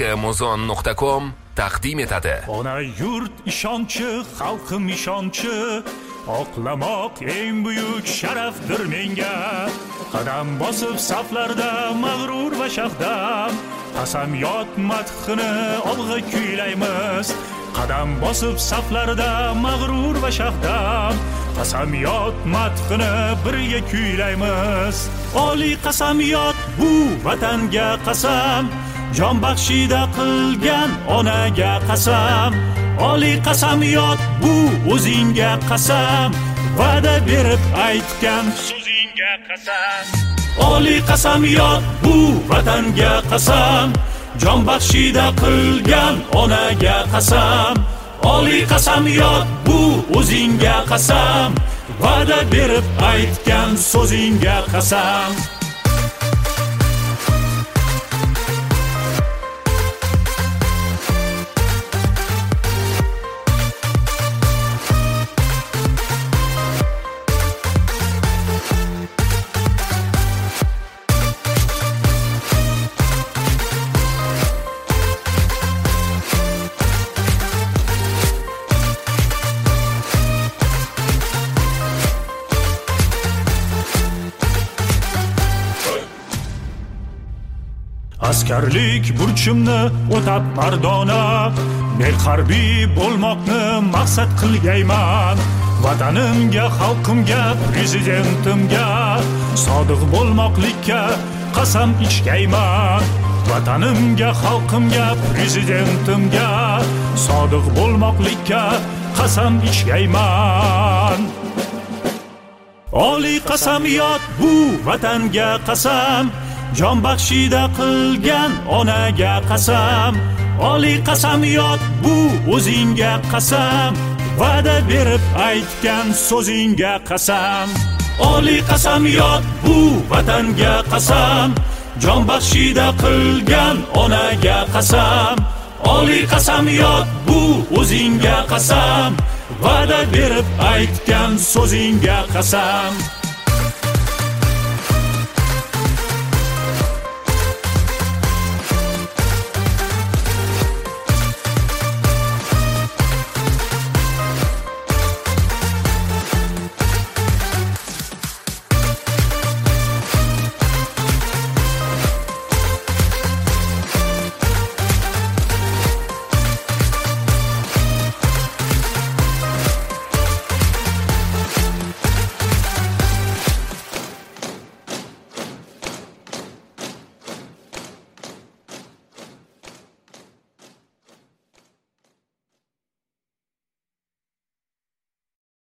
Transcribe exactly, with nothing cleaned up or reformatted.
muzon nuqta com taqdim etadi. Ona yurt ishonchi, xalqim ishonchi, oqlamoq eng buyuk sharafdir menga. Qadam bosib saflarda mag'rur va shahdam, qasamyod madhini olg'a kuylaymiz. Qadam bosib saflarda mag'rur va shahdam, qasamyod madhini birga kuylaymiz. Oliy qasamyod bu vatanga qasam, jon baxshida qilgan onaga qasam. Oliy qasamyod bu o'zingga qasam, va'da berib aytgan so'zingga qasam. Oliy qasamyod bu vatanga qasam, jon baxshida qilgan onaga qasam. Oliy qasamyod bu o'zingga qasam, va'da berib aytgan so'zingga qasam. Askarlik burchimni o'tab mardona, men harbiy bo'lmoqni maqsad qilgayman. Vatanimga, xalqimga, prezidentimga sodiq bo'lmoqlikka qasam ichgayman. Vatanimga, xalqimga, prezidentimga sodiq bo'lmoqlikka qasam ichgayman. Oliy qasamyod bu vatanga qasam, jon baxshida qilgan onaga qasam. Oliy qasamyod bu o'zingga qasam, va'da berib aytgan so'zingga qasam. Oliy qasamyod bu vatanga qasam, jon baxshida qilgan onaga qasam. Oliy qasamyod bu o'zingga qasam, va'da berib aytgan so'zingga qasam.